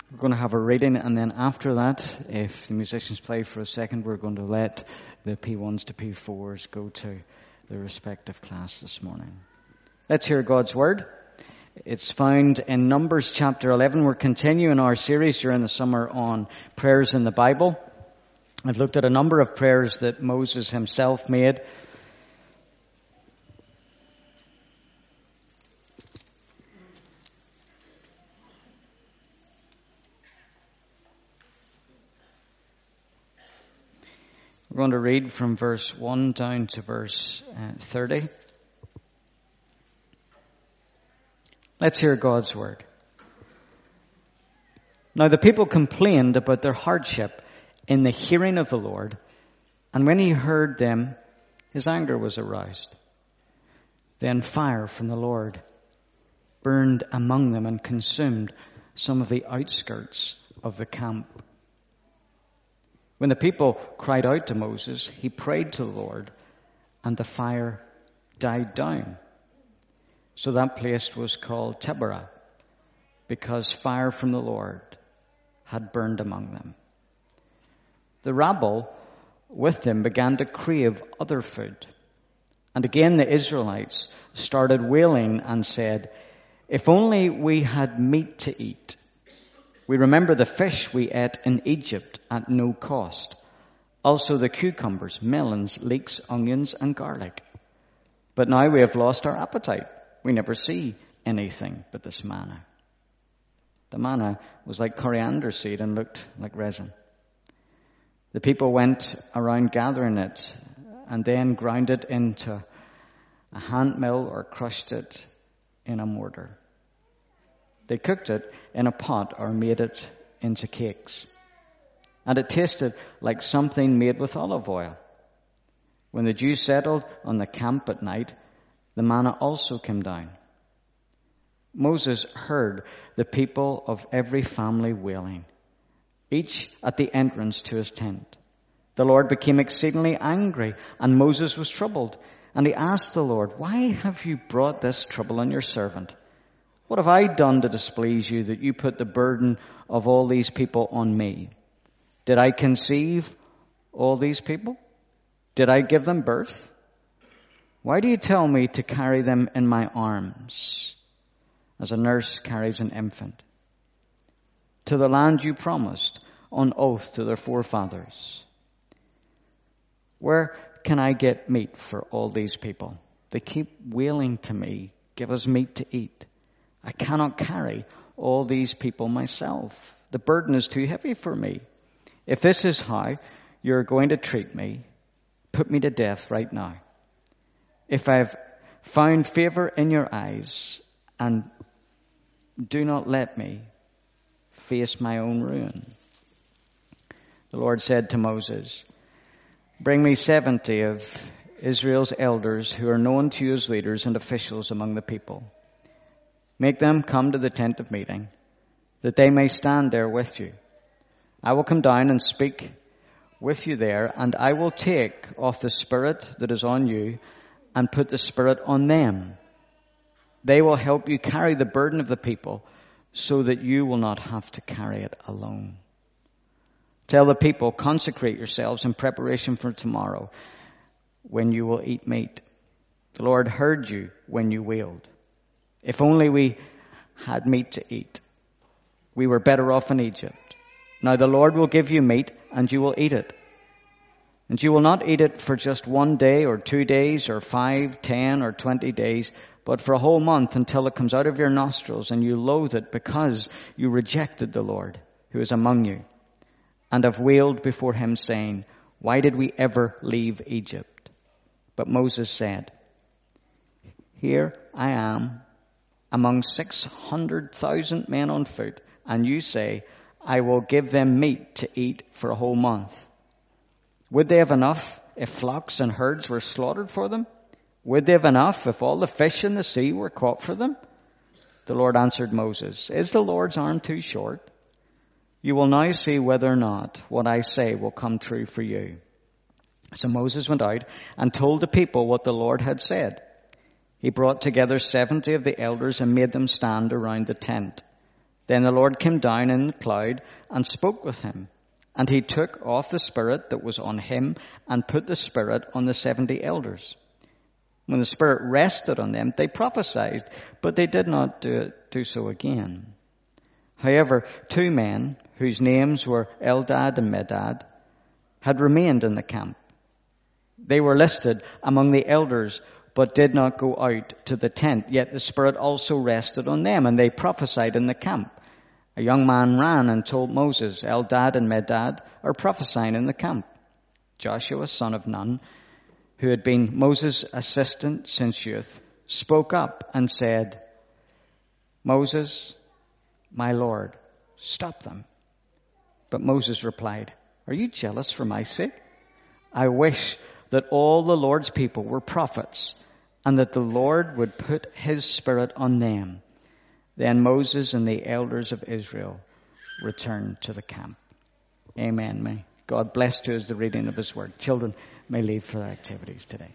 We're going to have a reading, and then after that, if the musicians play for a second, we're going to let the P1s to P4s go to their respective class this morning. Let's hear God's Word. It's found in Numbers chapter 11. We're continuing our series during the summer on prayers in the Bible. I've looked at a number of prayers that Moses himself made. We're going to read from verse 1 down to verse 30. Let's hear God's Word. Now the people complained about their hardship in the hearing of the Lord, and when he heard them, his anger was aroused. Then fire from the Lord burned among them and consumed some of the outskirts of the camp. When the people cried out to Moses, he prayed to the Lord, and the fire died down. So that place was called Taberah, because fire from the Lord had burned among them. The rabble with them began to crave other food. And again the Israelites started wailing and said, "If only we had meat to eat. We remember the fish we ate in Egypt at no cost. Also the cucumbers, melons, leeks, onions, and garlic. But now we have lost our appetite. We never see anything but this manna." The manna was like coriander seed and looked like resin. The people went around gathering it and then ground it into a hand mill or crushed it in a mortar. They cooked it in a pot or made it into cakes. And it tasted like something made with olive oil. When the dew settled on the camp at night, the manna also came down. Moses heard the people of every family wailing, each at the entrance to his tent. The Lord became exceedingly angry, and Moses was troubled. And he asked the Lord, "Why have you brought this trouble on your servant? What have I done to displease you that you put the burden of all these people on me? Did I conceive all these people? Did I give them birth? Why do you tell me to carry them in my arms, as a nurse carries an infant, to the land you promised on oath to their forefathers? Where can I get meat for all these people? They keep wailing to me, 'Give us meat to eat.' I cannot carry all these people myself. The burden is too heavy for me. If this is how you're going to treat me, put me to death right now. If I've found favor in your eyes, and do not let me face my own ruin." The Lord said to Moses, "Bring me 70 of Israel's elders who are known to you as leaders and officials among the people. Make them come to the tent of meeting, that they may stand there with you. I will come down and speak with you there, and I will take off the spirit that is on you and put the spirit on them. They will help you carry the burden of the people so that you will not have to carry it alone. Tell the people, consecrate yourselves in preparation for tomorrow when you will eat meat. The Lord heard you when you wailed. If only we had meat to eat. We were better off in Egypt. Now the Lord will give you meat and you will eat it. And you will not eat it for just 1 day or 2 days or 5, 10 or 20 days, but for a whole month until it comes out of your nostrils and you loathe it because you rejected the Lord who is among you and have wailed before him saying, 'Why did we ever leave Egypt?' But Moses said, 'Here I am among 600,000 men on foot, and you say, I will give them meat to eat for a whole month. Would they have enough if flocks and herds were slaughtered for them? Would they have enough if all the fish in the sea were caught for them?' The Lord answered Moses, 'Is the Lord's arm too short? You will now see whether or not what I say will come true for you.' So Moses went out and told the people what the Lord had said. He brought together 70 of the elders and made them stand around the tent. Then the Lord came down in the cloud and spoke with him. And he took off the Spirit that was on him and put the Spirit on the 70 elders. When the Spirit rested on them, they prophesied, but they did not do so again. However, 2 men, whose names were Eldad and Medad, had remained in the camp. They were listed among the elders, but did not go out to the tent. Yet the Spirit also rested on them, and they prophesied in the camp. A young man ran and told Moses, Eldad and Medad are prophesying in the camp. Joshua, son of Nun, who had been Moses' assistant since youth, spoke up and said, Moses, my Lord, stop them. But Moses replied, are you jealous for my sake? I wish that all the Lord's people were prophets, and that the Lord would put his Spirit on them. Then Moses and the elders of Israel returned to the camp. Amen. May God bless to us the reading of his word. Children may leave for their activities today.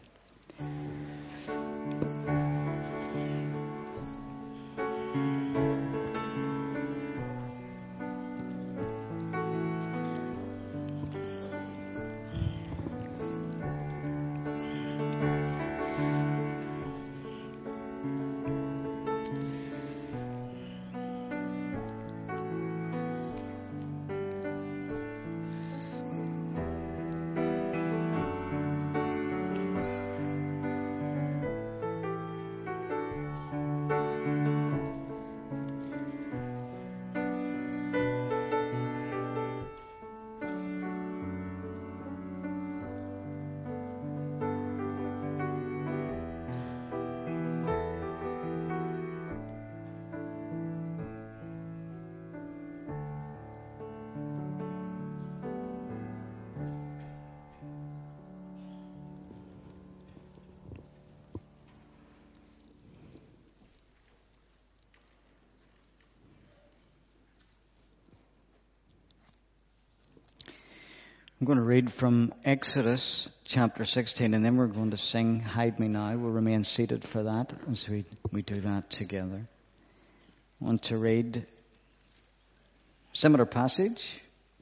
I'm going to read from Exodus chapter 16, and then we're going to sing Hide Me Now. We'll remain seated for that as we do that together. I want to read a similar passage.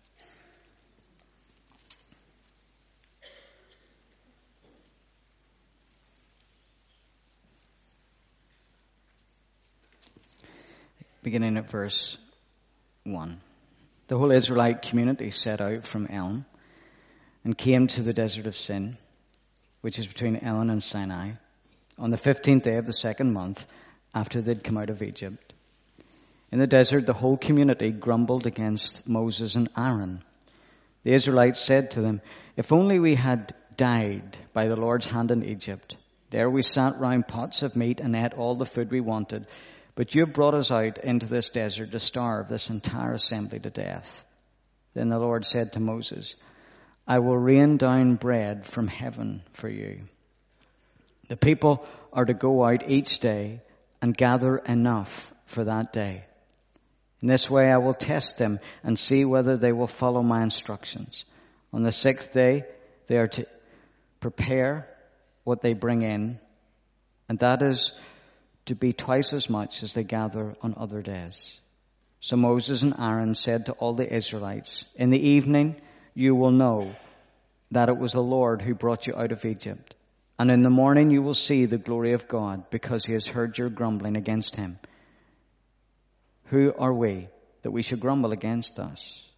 Beginning at verse 1. The whole Israelite community set out from Elim and came to the desert of Sin, which is between Elim and Sinai, on the 15th day of the 2nd month after they'd come out of Egypt. In the desert, the whole community grumbled against Moses and Aaron. The Israelites said to them, if only we had died by the Lord's hand in Egypt. There we sat round pots of meat and ate all the food we wanted. But you have brought us out into this desert to starve this entire assembly to death. Then the Lord said to Moses, I will rain down bread from heaven for you. The people are to go out each day and gather enough for that day. In this way I will test them and see whether they will follow my instructions. On the 6th day they are to prepare what they bring in, and that is to be twice as much as they gather on other days. So Moses and Aaron said to all the Israelites, in the evening you will know that it was the Lord who brought you out of Egypt. And in the morning you will see the glory of God, because he has heard your grumbling against him. Who are we that we should grumble against us?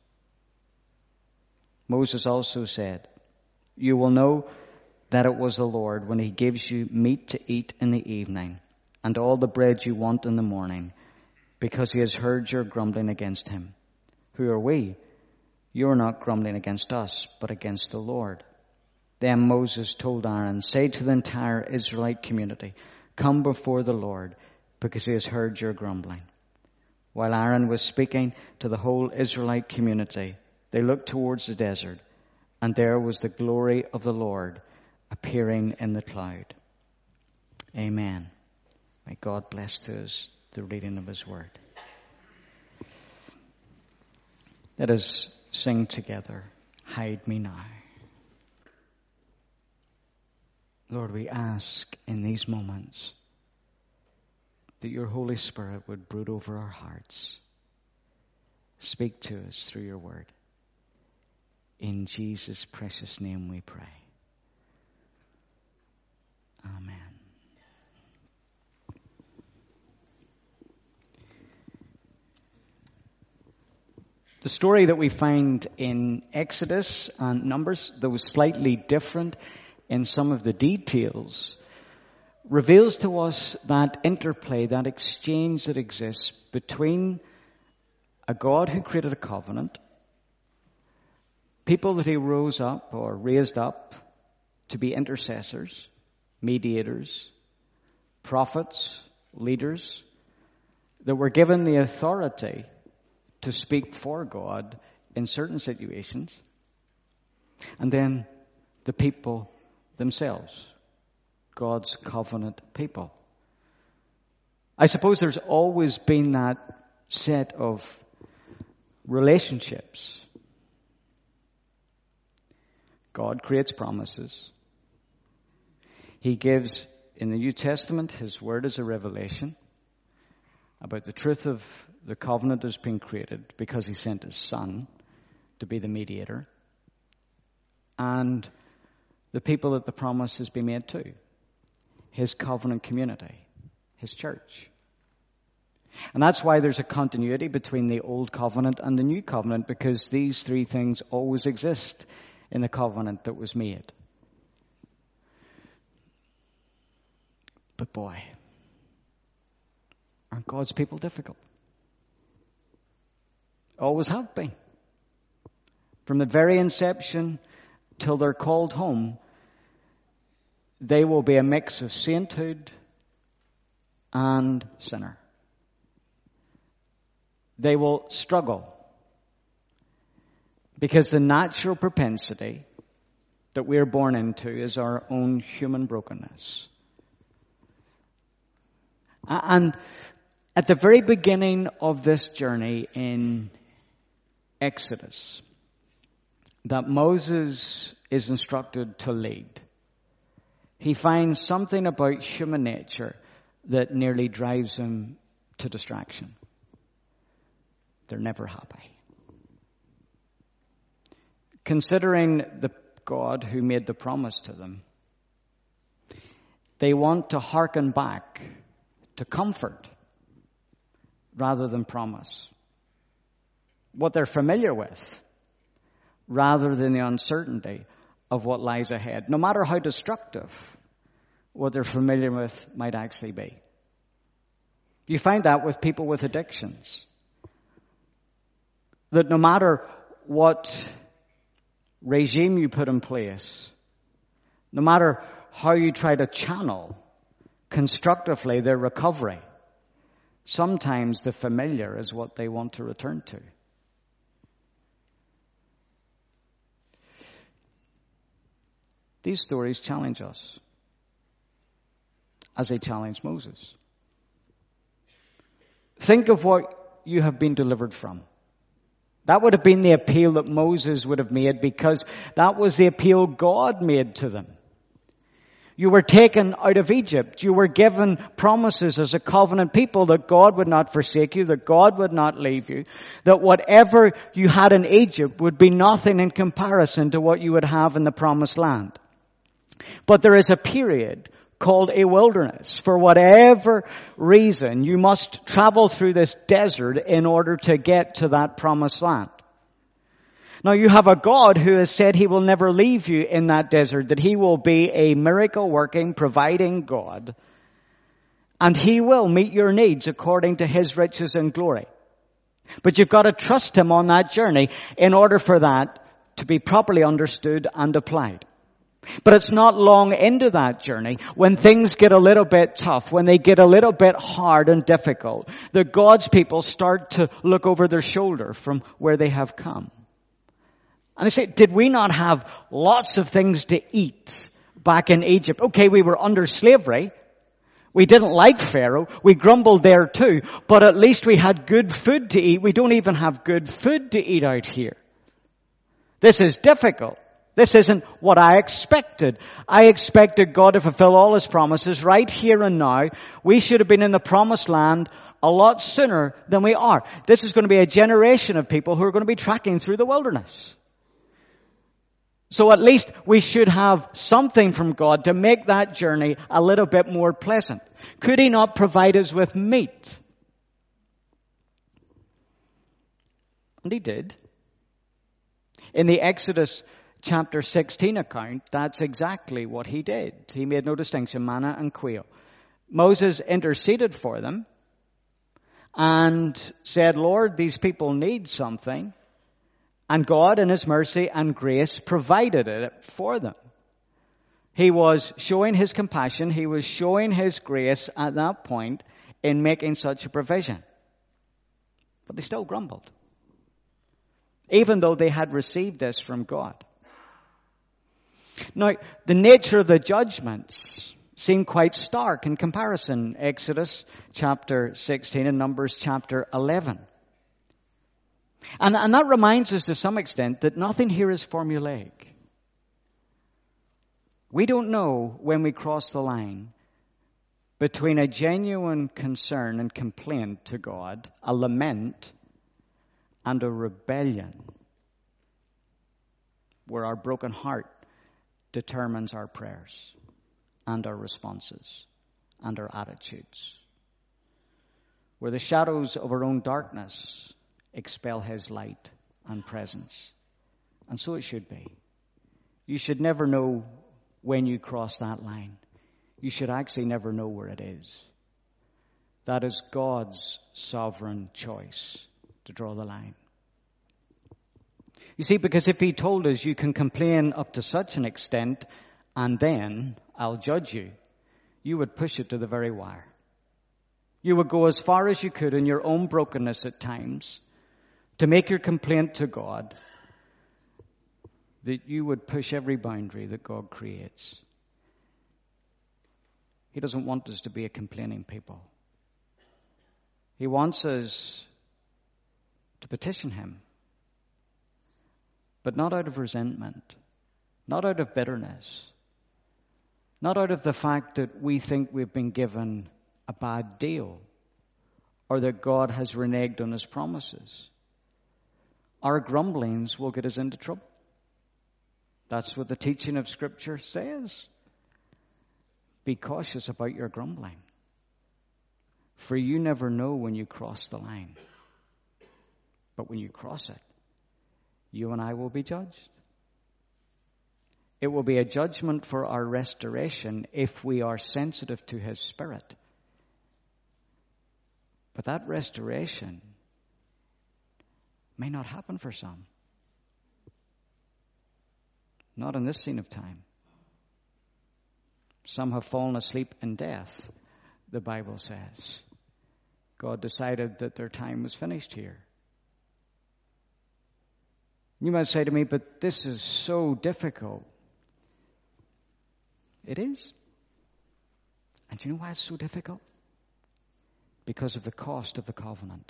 Moses also said, you will know that it was the Lord when he gives you meat to eat in the evening, and all the bread you want in the morning, because he has heard your grumbling against him. Who are we? You are not grumbling against us, but against the Lord. Then Moses told Aaron, say to the entire Israelite community, come before the Lord, because he has heard your grumbling. While Aaron was speaking to the whole Israelite community, they looked towards the desert, and there was the glory of the Lord appearing in the cloud. Amen. May God bless to us the reading of his word. Let us sing together, Hide Me Now. Lord, we ask in these moments that your Holy Spirit would brood over our hearts, Speak to us through your word. In Jesus' precious name we pray. Amen. The story that we find in Exodus and Numbers, though slightly different in some of the details, reveals to us that interplay, that exchange that exists between a God who created a covenant, people that he rose up or raised up to be intercessors, mediators, prophets, leaders, that were given the authority to speak for God in certain situations, and then the people themselves, God's covenant people. I suppose there's always been that set of relationships. God creates promises. He gives, in the New Testament, his word is a revelation about the truth of the covenant that's been created because he sent his son to be the mediator. And the people that the promise has been made to, his covenant community, his church. And that's why there's a continuity between the old covenant and the new covenant, because these three things always exist in the covenant that was made. But boy, aren't God's people difficult? Always have been. From the very inception till they're called home, they will be a mix of sainthood and sinner. They will struggle because the natural propensity that we're born into is our own human brokenness. And at the very beginning of this journey in Exodus, that Moses is instructed to lead, he finds something about human nature that nearly drives him to distraction. They're never happy. Considering the God who made the promise to them, they want to hearken back to comfort rather than promise. What they're familiar with, rather than the uncertainty of what lies ahead. No matter how destructive what they're familiar with might actually be. You find that with people with addictions. That no matter what regime you put in place, no matter how you try to channel constructively their recovery, sometimes the familiar is what they want to return to. These stories challenge us as they challenge Moses. Think of what you have been delivered from. That would have been the appeal that Moses would have made, because that was the appeal God made to them. You were taken out of Egypt. You were given promises as a covenant people that God would not forsake you, that God would not leave you, that whatever you had in Egypt would be nothing in comparison to what you would have in the promised land. But there is a period called a wilderness. For whatever reason, you must travel through this desert in order to get to that promised land. Now you have a God who has said he will never leave you in that desert, that he will be a miracle working, providing God, and he will meet your needs according to his riches and glory. But you've got to trust him on that journey in order for that to be properly understood and applied. But it's not long into that journey, when things get a little bit tough, when they get a little bit hard and difficult, that God's people start to look over their shoulder from where they have come. And they say, did we not have lots of things to eat back in Egypt? Okay, we were under slavery. We didn't like Pharaoh. We grumbled there too. But at least we had good food to eat. We don't even have good food to eat out here. This is difficult. This isn't what I expected. I expected God to fulfill all his promises right here and now. We should have been in the promised land a lot sooner than we are. This is going to be a generation of people who are going to be trekking through the wilderness. So at least we should have something from God to make that journey a little bit more pleasant. Could He not provide us with meat? And He did. In the Exodus chapter 16 account, that's exactly what He did. He made no distinction, manna and quail. Moses interceded for them and said, Lord, these people need something. And God, in His mercy and grace, provided it for them. He was showing His compassion. He was showing His grace at that point in making such a provision. But they still grumbled, even though they had received this from God. Now, the nature of the judgments seem quite stark in comparison. Exodus chapter 16 and Numbers chapter 11. And that reminds us to some extent that nothing here is formulaic. We don't know when we cross the line between a genuine concern and complaint to God, a lament, and a rebellion, where our broken heart determines our prayers and our responses and our attitudes, where the shadows of our own darkness expel His light and presence. And so it should be. You should never know when you cross that line. You should actually never know where it is. That is God's sovereign choice to draw the line. You see, because if He told us you can complain up to such an extent and then I'll judge you, you would push it to the very wire. You would go as far as you could in your own brokenness at times to make your complaint to God, that you would push every boundary that God creates. He doesn't want us to be a complaining people. He wants us to petition Him, but not out of resentment, not out of bitterness, not out of the fact that we think we've been given a bad deal or that God has reneged on His promises. Our grumblings will get us into trouble. That's what the teaching of Scripture says. Be cautious about your grumbling, for you never know when you cross the line. But when you cross it, you and I will be judged. It will be a judgment for our restoration if we are sensitive to His Spirit. But that restoration may not happen for some. Not in this scene of time. Some have fallen asleep in death, the Bible says. God decided that their time was finished here. You might say to me, but this is so difficult. It is. And do you know why it's so difficult? Because of the cost of the covenant.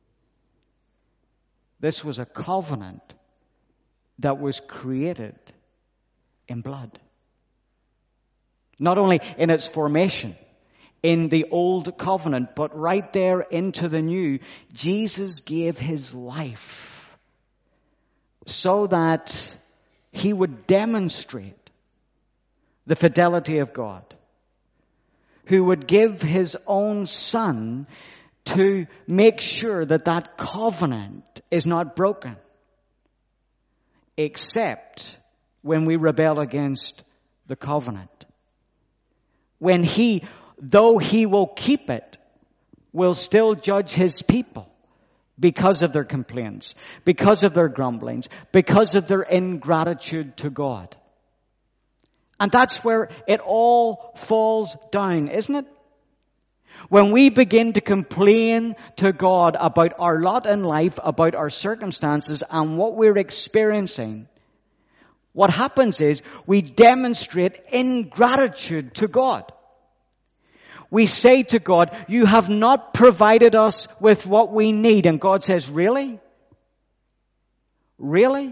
This was a covenant that was created in blood. Not only in its formation, in the old covenant, but right there into the new. Jesus gave His life so that He would demonstrate the fidelity of God, who would give His own Son to make sure that that covenant is not broken, except when we rebel against the covenant. When He, though He will keep it, will still judge His people because of their complaints, because of their grumblings, because of their ingratitude to God. And that's where it all falls down, isn't it? When we begin to complain to God about our lot in life, about our circumstances and what we're experiencing, what happens is we demonstrate ingratitude to God. We say to God, you have not provided us with what we need. And God says, really? Really?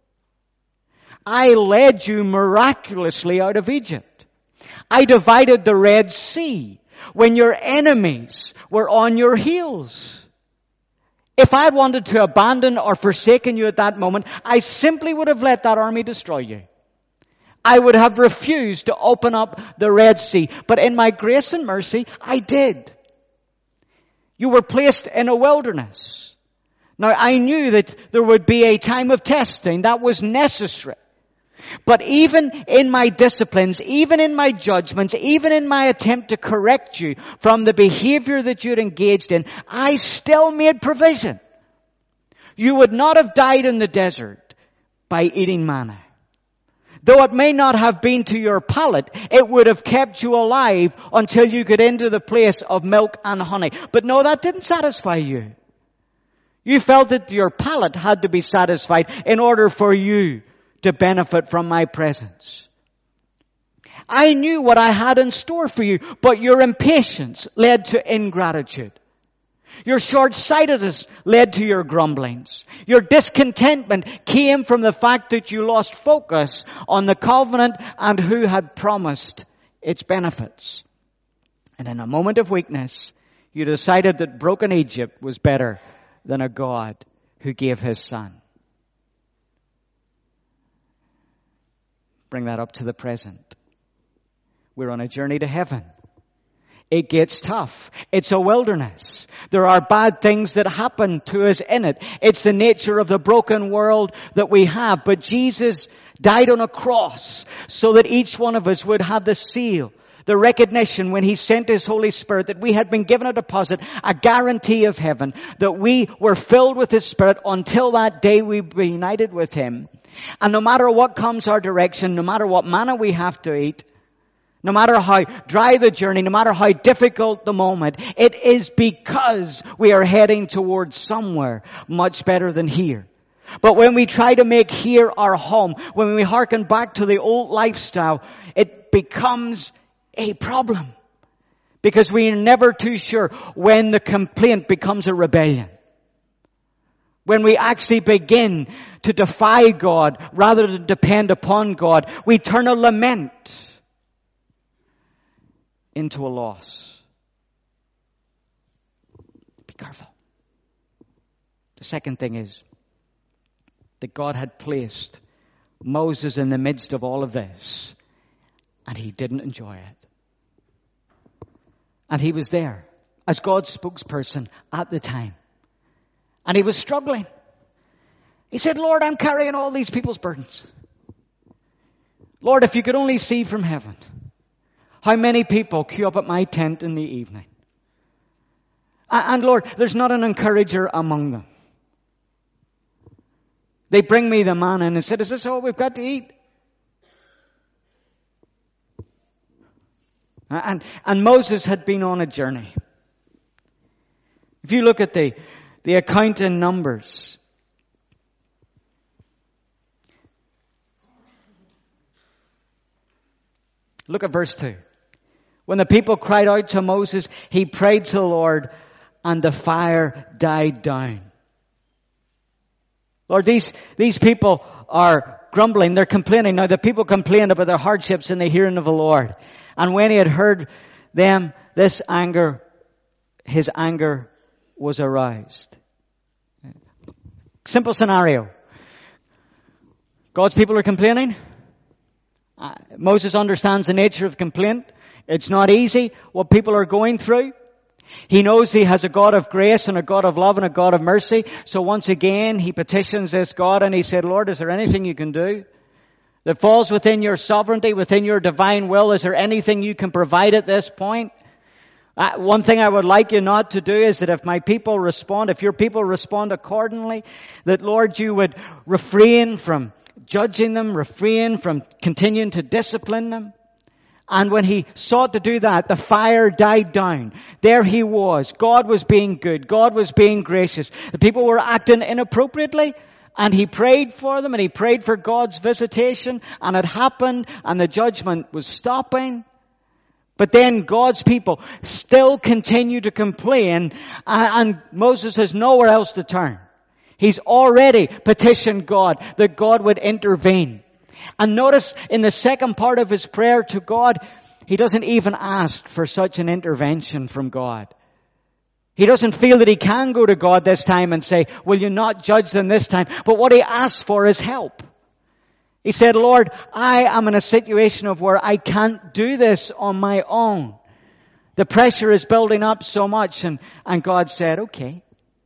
I led you miraculously out of Egypt. I divided the Red Sea when your enemies were on your heels. If I had wanted to abandon or forsaken you at that moment, I simply would have let that army destroy you. I would have refused to open up the Red Sea. But in my grace and mercy, I did. You were placed in a wilderness. Now, I knew that there would be a time of testing that was necessary. But even in my disciplines, even in my judgments, even in my attempt to correct you from the behavior that you'd engaged in, I still made provision. You would not have died in the desert by eating manna. Though it may not have been to your palate, it would have kept you alive until you got into the place of milk and honey. But no, that didn't satisfy you. You felt that your palate had to be satisfied in order for you to benefit from my presence. I knew what I had in store for you, but your impatience led to ingratitude. Your short-sightedness led to your grumblings. Your discontentment came from the fact that you lost focus on the covenant and who had promised its benefits. And in a moment of weakness, you decided that broken Egypt was better than a God who gave his son. Bring that up to the present. We're on a journey to heaven. It gets tough. It's a wilderness. There are bad things that happen to us in it. It's the nature of the broken world that we have. But Jesus died on a cross so that each one of us would have the seal, the recognition when he sent his Holy Spirit that we had been given a deposit, a guarantee of heaven, that we were filled with his Spirit until that day we be united with him. And no matter what comes our direction, no matter what manna we have to eat, no matter how dry the journey, no matter how difficult the moment, it is because we are heading towards somewhere much better than here. But when we try to make here our home, when we hearken back to the old lifestyle, it becomes a problem. Because we are never too sure when the complaint becomes a rebellion. When we actually begin to defy God rather than depend upon God, we turn a lament into a loss. Be careful. The second thing is that God had placed Moses in the midst of all of this, and he didn't enjoy it. And he was there as God's spokesperson at the time. And he was struggling. He said, Lord, I'm carrying all these people's burdens. Lord, if you could only see from heaven how many people queue up at my tent in the evening. And Lord, there's not an encourager among them. They bring me the manna and said, is this all we've got to eat? And Moses had been on a journey. If you look at the account in Numbers, look at verse 2. When the people cried out to Moses, he prayed to the Lord, and the fire died down. Lord, these people are grumbling, they're complaining. Now the people complained about their hardships in the hearing of the Lord. And when he had heard them, his anger was aroused. Simple scenario. God's people are complaining. Moses understands the nature of complaint. It's not easy what people are going through. He knows he has a God of grace and a God of love and a God of mercy. So once again, he petitions this God and he said, Lord, is there anything you can do that falls within your sovereignty, within your divine will? Is there anything you can provide at this point? One thing I would like you not to do is that if your people respond accordingly, that Lord, you would refrain from judging them, refrain from continuing to discipline them. And when he sought to do that, the fire died down. There he was. God was being good. God was being gracious. The people were acting inappropriately. And he prayed for them and he prayed for God's visitation. And it happened and the judgment was stopping. But then God's people still continue to complain. And Moses has nowhere else to turn. He's already petitioned God that God would intervene. And notice in the second part of his prayer to God, He doesn't even ask for such an intervention from God. He doesn't feel that he can go to God this time and say, will you not judge them this time? But what he asks for is help. He said, Lord, I am in a situation of where I can't do this on my own. The pressure is building up so much. And God said, okay,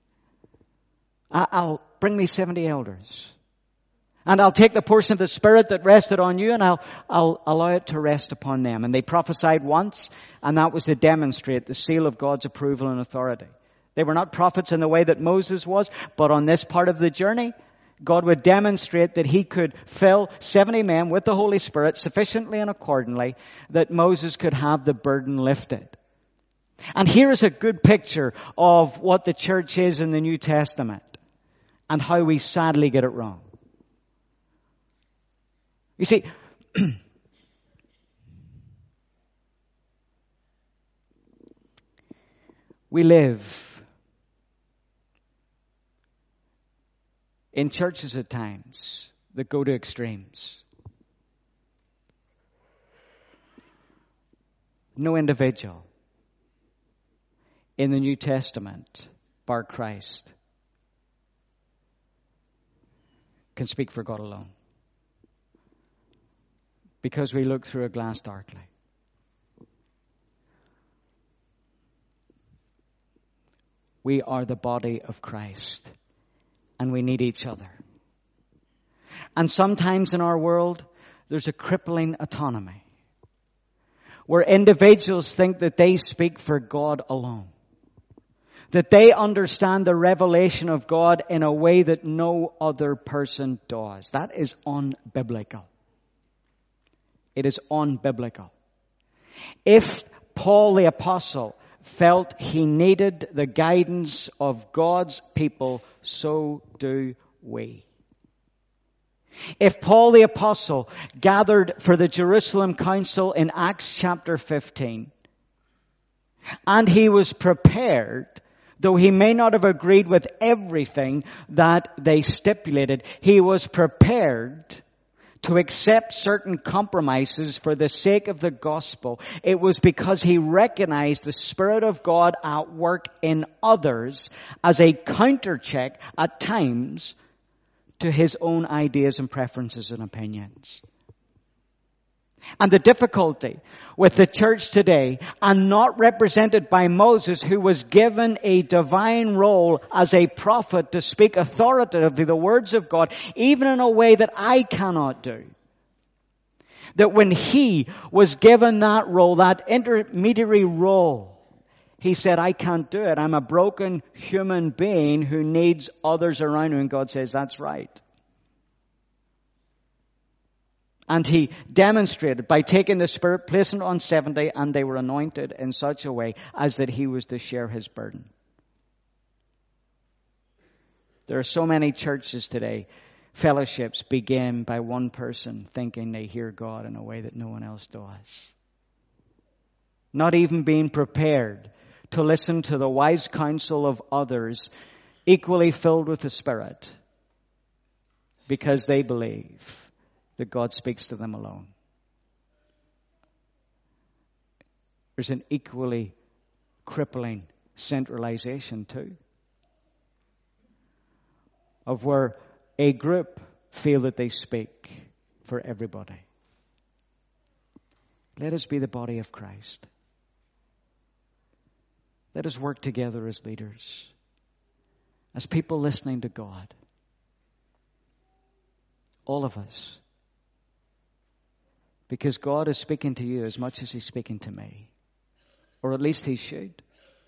I'll bring me 70 elders. And I'll take the portion of the Spirit that rested on you and I'll allow it to rest upon them. And they prophesied once, and that was to demonstrate the seal of God's approval and authority. They were not prophets in the way that Moses was, but on this part of the journey, God would demonstrate that he could fill 70 men with the Holy Spirit sufficiently and accordingly that Moses could have the burden lifted. And here is a good picture of what the church is in the New Testament and how we sadly get it wrong. You see, we live in churches at times that go to extremes. No individual in the New Testament, bar Christ, can speak for God alone. Because we look through a glass darkly. We are the body of Christ. And we need each other. And sometimes in our world, there's a crippling autonomy. Where individuals think that they speak for God alone. That they understand the revelation of God in a way that no other person does. That is unbiblical. It is unbiblical. If Paul the Apostle felt he needed the guidance of God's people, so do we. If Paul the Apostle gathered for the Jerusalem Council in Acts chapter 15, and he was prepared, though he may not have agreed with everything that they stipulated, he was prepared to accept certain compromises for the sake of the gospel. It was because he recognized the Spirit of God at work in others as a countercheck at times to his own ideas and preferences and opinions. And the difficulty with the church today, and not represented by Moses, who was given a divine role as a prophet to speak authoritatively the words of God, even in a way that I cannot do. That when he was given that role, that intermediary role, he said, I can't do it. I'm a broken human being who needs others around him. And God says, that's right. And he demonstrated by taking the Spirit, placing it on 70, and they were anointed in such a way as that he was to share his burden. There are so many churches today, fellowships begin by one person thinking they hear God in a way that no one else does. Not even being prepared to listen to the wise counsel of others equally filled with the Spirit because they believe that God speaks to them alone. There's an equally crippling centralization too, of where a group feel that they speak for everybody. Let us be the body of Christ. Let us work together as leaders, as people listening to God. All of us. Because God is speaking to you as much as he's speaking to me. Or at least he should.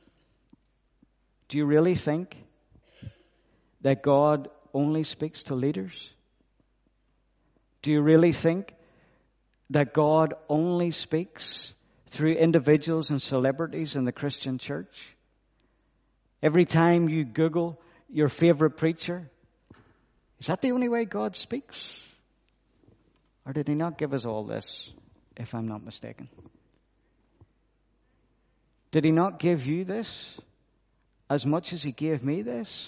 Do you really think that God only speaks to leaders? Do you really think that God only speaks through individuals and celebrities in the Christian church? Every time you Google your favorite preacher, is that the only way God speaks? Or did he not give us all this, if I'm not mistaken? Did he not give you this as much as he gave me this?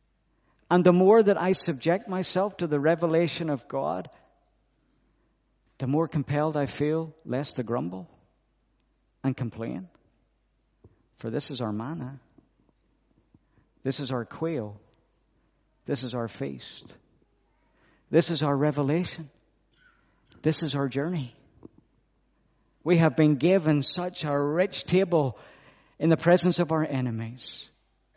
And the more that I subject myself to the revelation of God, the more compelled I feel less to grumble and complain. For this is our manna. This is our quail. This is our feast. This is our revelation. This is our journey. We have been given such a rich table in the presence of our enemies.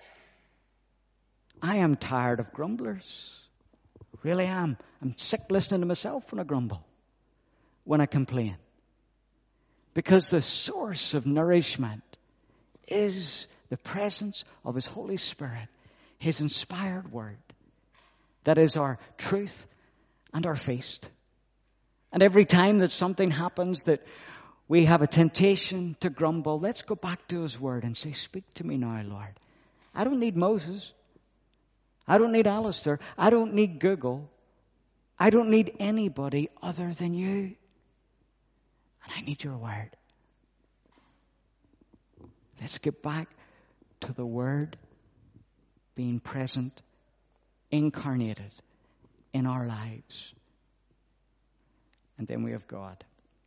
I am tired of grumblers. Really am. I'm sick listening to myself when I grumble, when I complain. Because the source of nourishment is the presence of His Holy Spirit, His inspired word. That is our truth and our feast. And every time that something happens that we have a temptation to grumble, let's go back to His word and say, speak to me now, Lord. I don't need Moses. I don't need Alistair. I don't need Google. I don't need anybody other than you. And I need your word. Let's get back to the word being present, incarnated in our lives. And then we have God.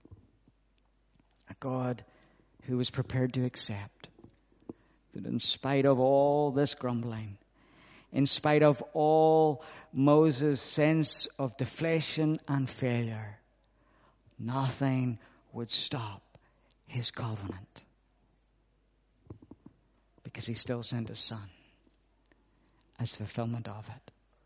A God who is prepared to accept that in spite of all this grumbling, in spite of all Moses' sense of deflation and failure, nothing would stop his covenant. Because he still sent his son as fulfillment of it.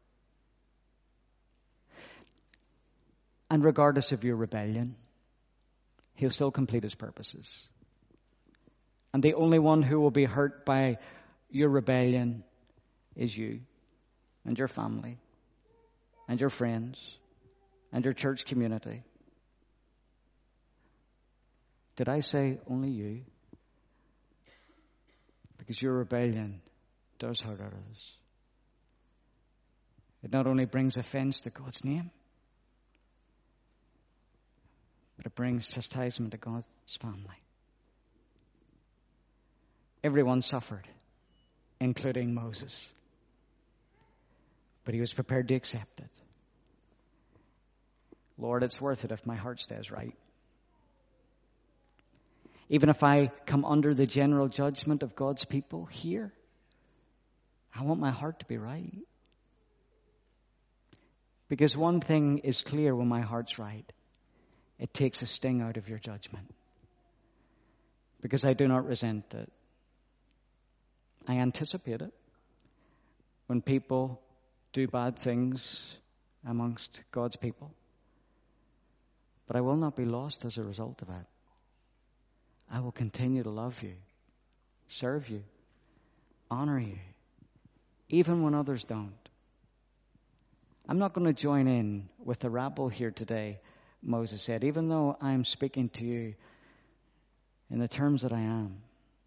And regardless of your rebellion, he'll still complete his purposes. And the only one who will be hurt by your rebellion is you and your family and your friends and your church community. Did I say only you? Because your rebellion does hurt others. It not only brings offense to God's name, but it brings chastisement to God's family. Everyone suffered, including Moses. But he was prepared to accept it. Lord, it's worth it if my heart stays right. Even if I come under the general judgment of God's people here, I want my heart to be right. Because one thing is clear when my heart's right. It takes a sting out of your judgment. Because I do not resent it. I anticipate it. When people do bad things amongst God's people. But I will not be lost as a result of it. I will continue to love you, serve you, honor you, even when others don't. I'm not going to join in with the rabble here today, Moses said, even though I'm speaking to you in the terms that I am.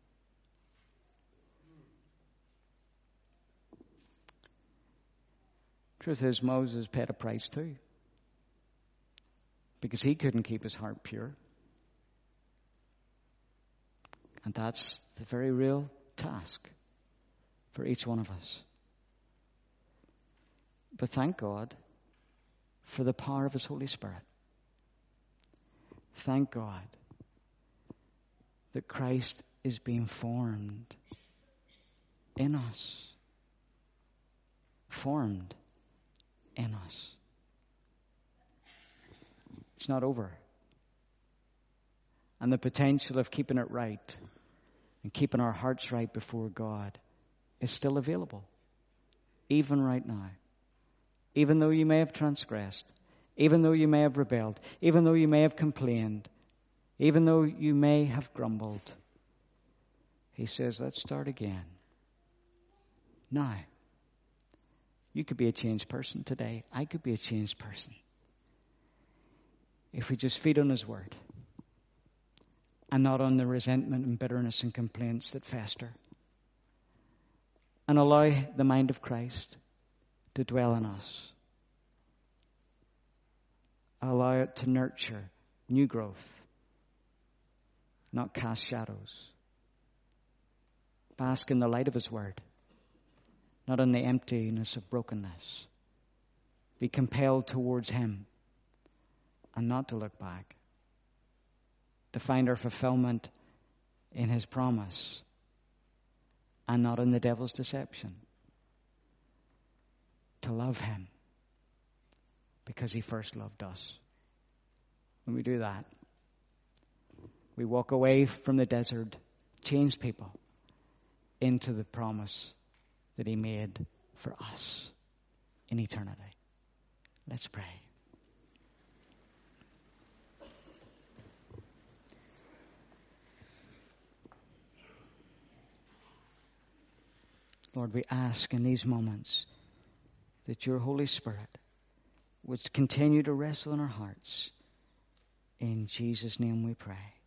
Truth is, Moses paid a price too. Because he couldn't keep his heart pure. And that's the very real task for each one of us. But thank God for the power of His Holy Spirit. Thank God that Christ is being formed in us. Formed in us. It's not over. And the potential of keeping it right and keeping our hearts right before God is still available. Even right now. Even though you may have transgressed. Even though you may have rebelled. Even though you may have complained. Even though you may have grumbled. He says, let's start again. Now. You could be a changed person today. I could be a changed person. If we just feed on His word. And not on the resentment and bitterness and complaints that fester. And allow the mind of Christ to dwell in us. Allow it to nurture new growth. Not cast shadows. Bask in the light of His word. Not in the emptiness of brokenness. Be compelled towards Him and not to look back. To find our fulfillment in His promise and not in the devil's deception. To love Him because He first loved us. When we do that, we walk away from the desert, change people into the promise that He made for us in eternity. Let's pray. Lord, we ask in these moments that your Holy Spirit would continue to wrestle in our hearts. In Jesus' name we pray.